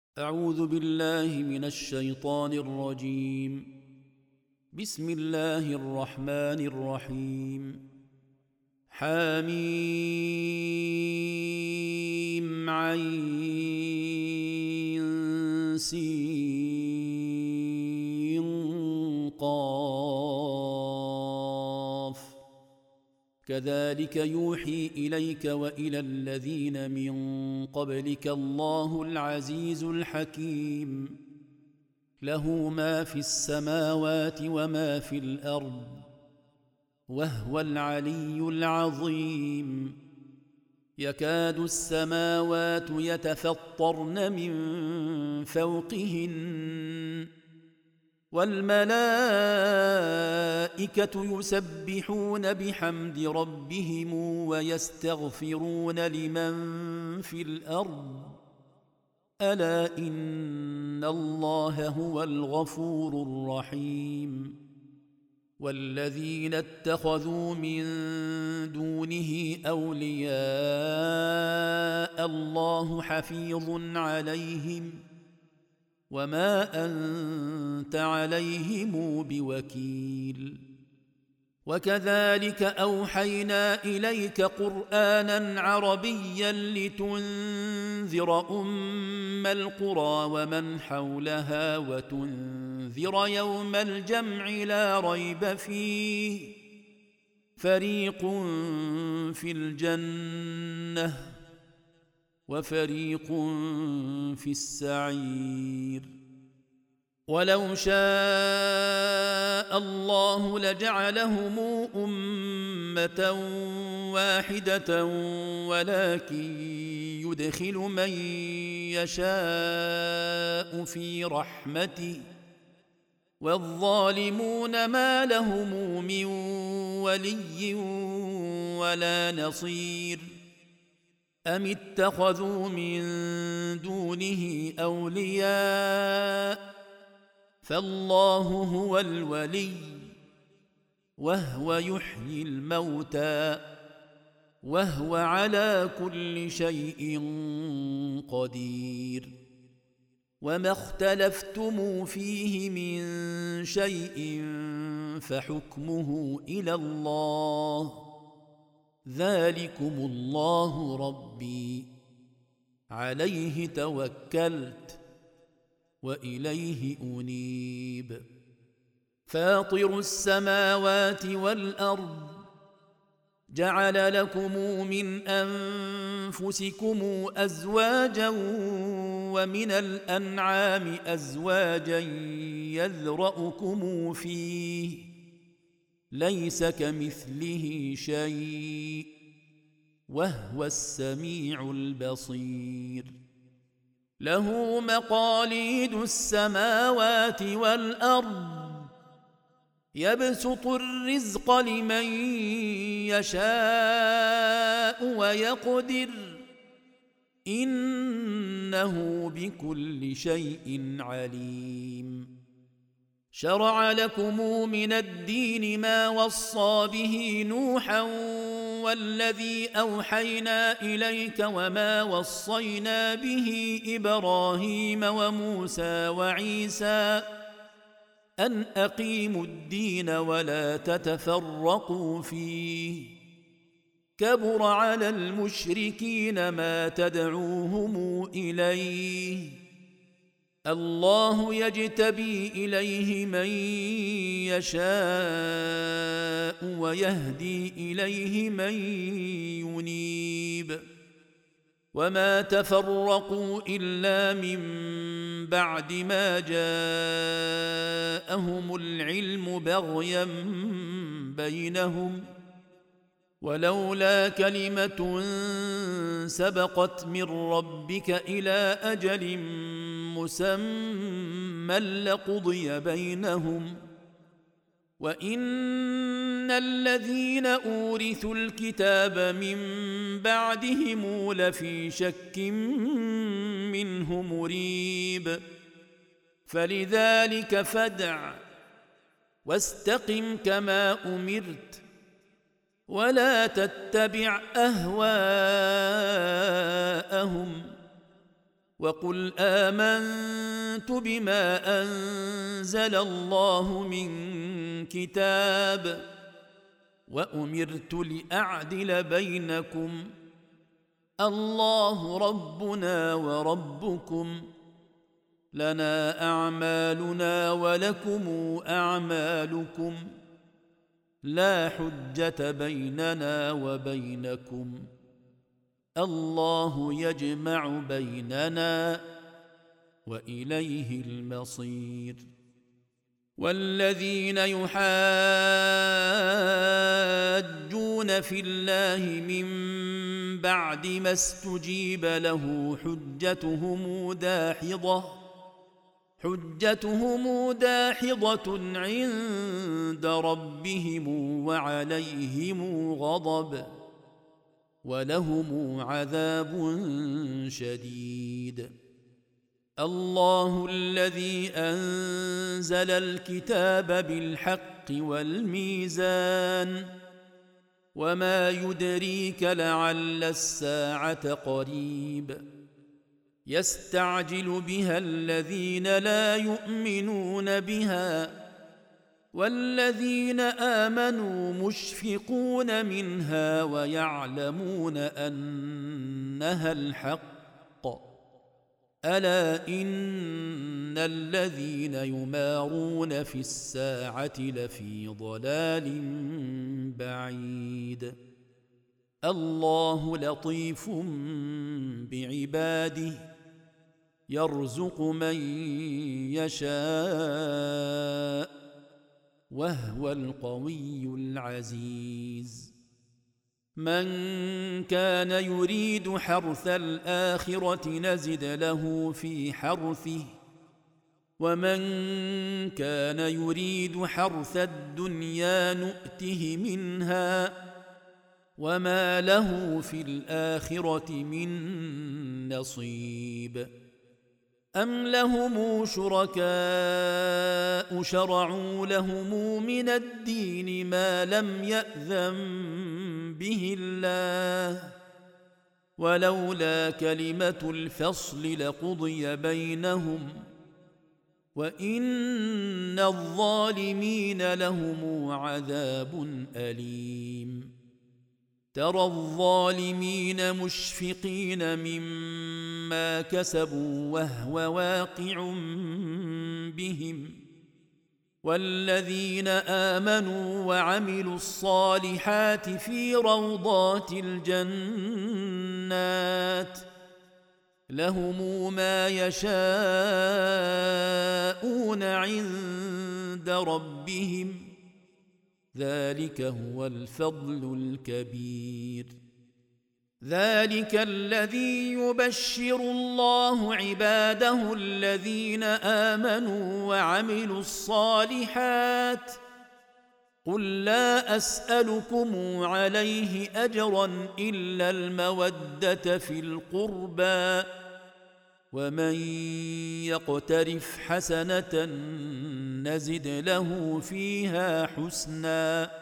أعوذ بالله من الشيطان الرجيم. بسم الله الرحمن الرحيم. حميم عين سين قاف كذلك يوحي إليك وإلى الذين من قبلك الله العزيز الحكيم. له ما في السماوات وما في الأرض وهو العلي العظيم. يكاد السماوات يتفطرن من فوقهن والملائكة يسبحون بحمد ربهم ويستغفرون لمن في الأرض ألا إن الله هو الغفور الرحيم. والذين اتخذوا من دونه أولياء الله حفيظ عليهم وما أنت عليهم بوكيل. وكذلك أوحينا إليك قرآنا عربيا لتنذر أم القرى ومن حولها وتنذر يوم الجمع لا ريب فيه فريق في الجنة وفريق في السعير. ولو شاء الله لجعلهم أمة واحدة ولكن يدخل من يشاء في رحمته والظالمون ما لهم من ولي ولا نصير. أم اتخذوا من دونه أولياء فالله هو الولي وهو يحيي الموتى وهو على كل شيء قدير. وما اختلفتم فيه من شيء فحكمه إلى الله ذلكم الله ربي عليه توكلت وإليه أنيب. فاطر السماوات والأرض جعل لكم من أنفسكم أزواجا ومن الأنعام أزواجا يذرأكم فيه ليس كمثله شيء وهو السميع البصير. له مقاليد السماوات والأرض يبسط الرزق لمن يشاء ويقدر إنه بكل شيء عليم. شرع لكم من الدين ما وصى به نوحا والذي أوحينا إليك وما وصينا به إبراهيم وموسى وعيسى أن أقيموا الدين ولا تتفرقوا فيه كبر على المشركين ما تدعوهم إليه الله يجتبي إليه من يشاء ويهدي إليه من ينيب. وما تفرقوا إلا من بعد ما جاءهم العلم بغيا بينهم ولولا كلمة سبقت من ربك إلى أجل مسمى لقضي بينهم وإن الذين أورثوا الكتاب من بعدهم لفي شك منه مريب. فلذلك فادع واستقم كما أمرت ولا تتبع أهواءهم وقل آمنت بما أنزل الله من كتاب وأمرت لأعدل بينكم الله ربنا وربكم لنا أعمالنا ولكم أعمالكم لا حجة بيننا وبينكم الله يجمع بيننا وإليه المصير والذين يحاجون في الله من بعد ما استجيب له حجتهم داحضة عند ربهم وعليهم غضب ولهم عذاب شديد الله الذي أنزل الكتاب بالحق والميزان وما يدريك لعل الساعة قريب يستعجل بها الذين لا يؤمنون بها والذين آمنوا مشفقون منها ويعلمون أنها الحق ألا إن الذين يمارون في الساعة لفي ضلال بعيد الله لطيف بعباده يرزق من يشاء وهو القوي العزيز من كان يريد حرث الآخرة نزد له في حرثه ومن كان يريد حرث الدنيا نؤته منها وما له في الآخرة من نصيب أم لهم شركاء شرعوا لهم من الدين ما لم يأذن به الله ولولا كلمة الفصل لقضي بينهم وإن الظالمين لهم عذاب أليم ترى الظالمين مشفقين مما كسبوا وهو واقع بهم والذين آمنوا وعملوا الصالحات في روضات الجنات لهم ما يشاءون عند ربهم ذلك هو الفضل الكبير ذلك الذي يبشر الله عباده الذين آمنوا وعملوا الصالحات قل لا أسألكم عليه أجرا إلا المودة في القربى ومن يقترف حسنة نزد له فيها حسنا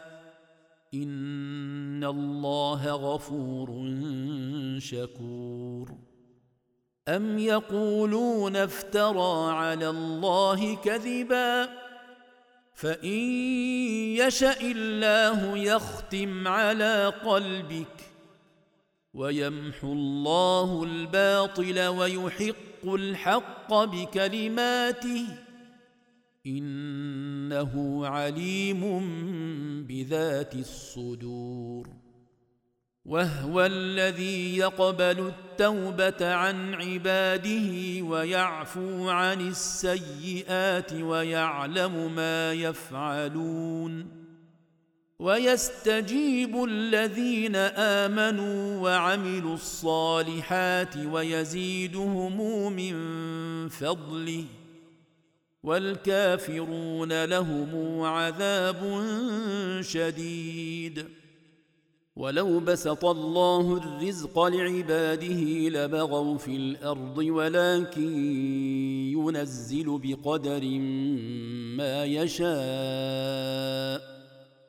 إن الله غفور شكور أم يقولون افترى على الله كذبا فإن يشأ الله يختم على قلبك ويمحو الله الباطل ويحق الحق بكلماته إنه عليم بذات الصدور وهو الذي يقبل التوبة عن عباده ويعفو عن السيئات ويعلم ما يفعلون ويستجيب الذين آمنوا وعملوا الصالحات ويزيدهم من فضله والكافرون لهم عذاب شديد ولو بسط الله الرزق لعباده لبغوا في الأرض ولكن ينزل بقدر ما يشاء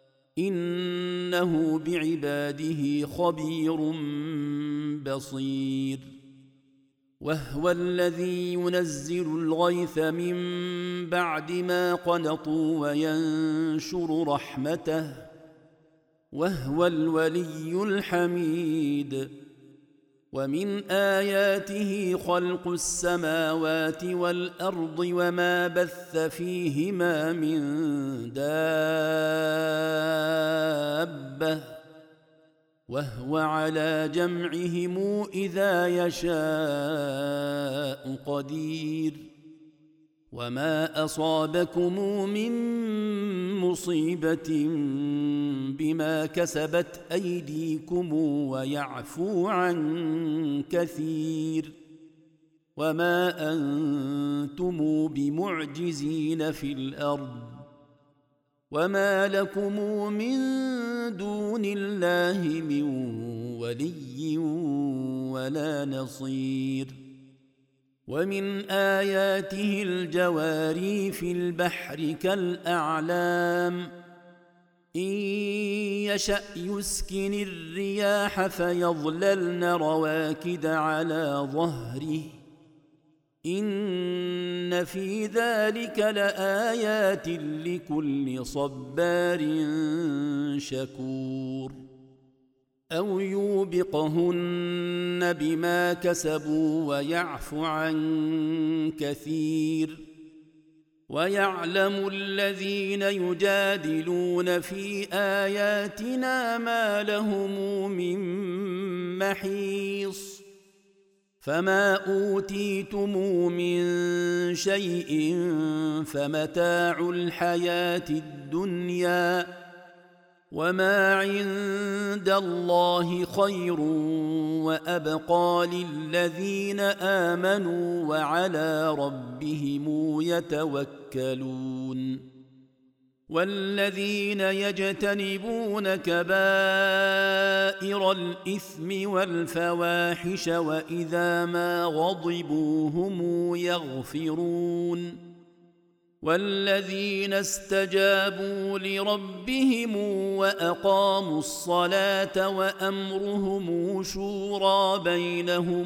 إنه بعباده خبير بصير وهو الذي ينزل الغيث من بعد ما قنطوا وينشر رحمته وهو الولي الحميد. ومن آياته خلق السماوات والأرض وما بث فيهما من دابة وهو على جمعهم إذا يشاء قدير. وما أصابكم من مصيبة بما كسبت أيديكم ويعفو عن كثير وما أنتم بمعجزين في الأرض وما لكم من دون الله من ولي ولا نصير. ومن آياته الجواري في البحر كالأعلام إن يشأ يسكن الرياح فيظللن رواكد على ظهره إن في ذلك لآيات لكل صبار شكور. أو يوبقهن بما كسبوا ويعفو عن كثير. ويعلم الذين يجادلون في آياتنا ما لهم من محيص. فما أوتيتم من شيء فمتاع الحياة الدنيا وما عند الله خير وأبقى للذين آمنوا وعلى ربهم يتوكلون. والذين يجتنبون كبائر الإثم والفواحش وإذا ما غضبوا هم يغفرون. والذين استجابوا لربهم وأقاموا الصلاة وأمرهم شورى بينهم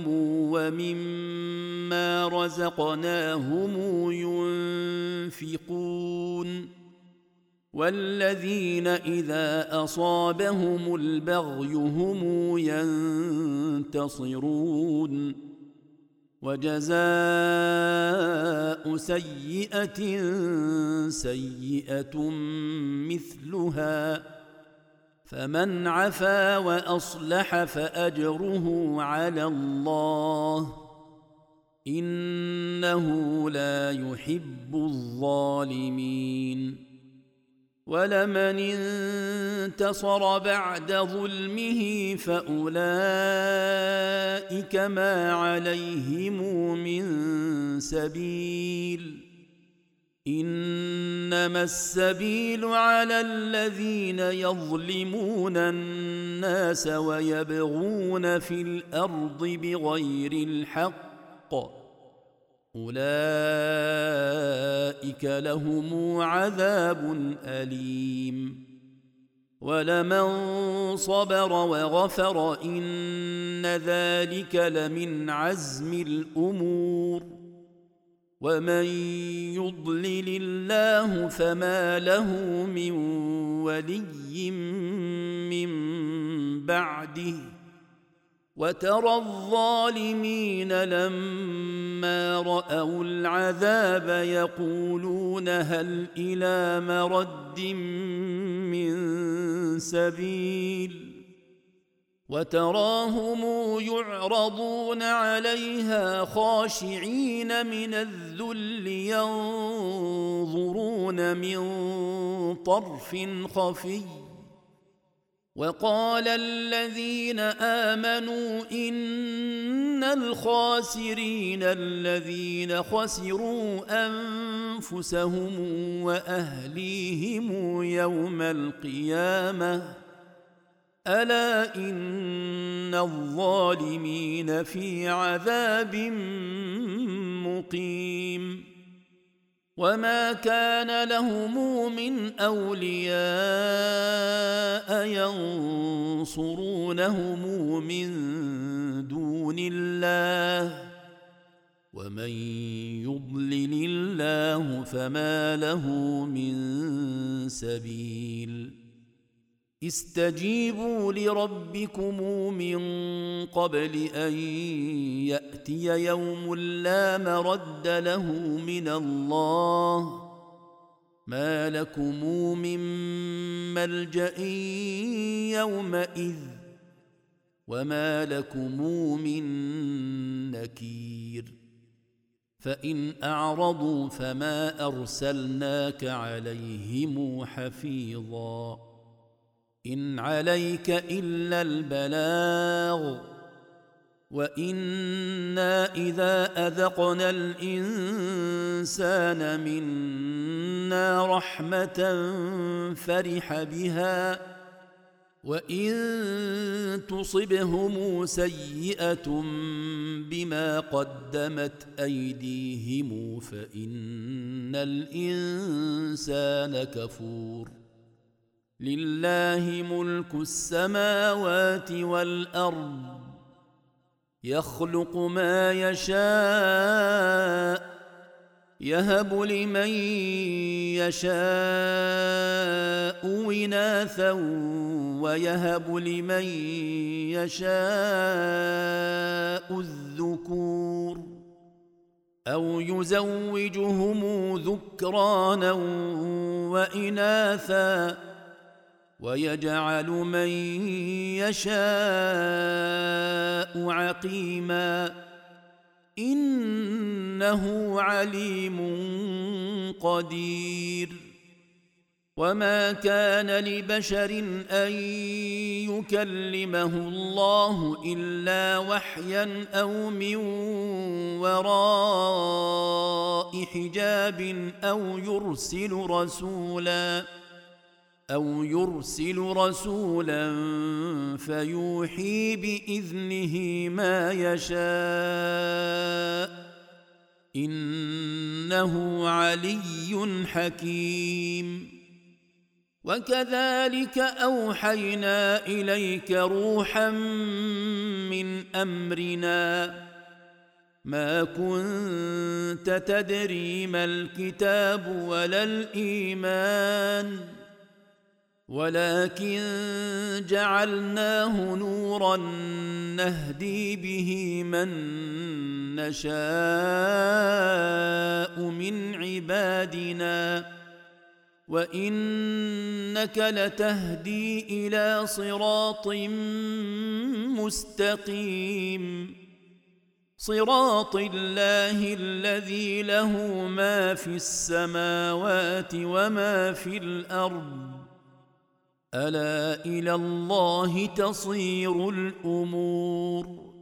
ومما رزقناهم ينفقون. والذين إذا أصابهم البغي هم ينتصرون. وجزاء سيئة سيئة مثلها فمن عفا وأصلح فأجره على الله إنه لا يحب الظالمين. ولمن انتصر بعد ظلمه فأولئك ما عليهم من سبيل إنما السبيل على الذين يظلمون الناس ويبغون في الأرض بغير الحق أولئك لهم عذاب أليم. ولمن صبر وغفر إن ذلك لمن عزم الأمور. ومن يضلل الله فما له من ولي من بعده. وترى الظالمين لما رأوا العذاب يقولون هل إلى مرد من سبيل. وتراهم يعرضون عليها خاشعين من الذل ينظرون من طرف خفي. وقال الذين آمنوا إن الخاسرين الذين خسروا أنفسهم وأهليهم يوم القيامة ألا إن الظالمين في عذاب مقيم. وما كان لهم من أولياء ينصرونهم من دون الله ومن يضلل الله فما له من سبيل استجيبوا لربكم من قبل أن يأتي يوم لا مرد له من الله ما لكم من ملجأ يومئذ وما لكم من نكير فإن أعرضوا فما أرسلناك عليهم حفيظا إن عليك إلا البلاغ وإنا إذا أذقنا الإنسان منا رحمة فرح بها وإن تصبهم سيئة بما قدمت أيديهم فإن الإنسان كفور لله ملك السماوات والأرض يخلق ما يشاء يهب لمن يشاء إناثا ويهب لمن يشاء الذكور أو يزوجهم ذكرانا وإناثا ويجعل من يشاء عقيما إنه عليم قدير وما كان لبشر أن يكلمه الله إلا وحيا أو من وراء حجاب أو يرسل رسولا فيوحي بإذنه ما يشاء إنه علي حكيم وكذلك أوحينا إليك روحا من أمرنا ما كنت تدري ما الكتاب ولا الإيمان ولكن جعلناه نورا نهدي به من نشاء من عبادنا وإنك لتهدي إلى صراط مستقيم صراط الله الذي له ما في السماوات وما في الأرض ألا إلى الله تصير الأمور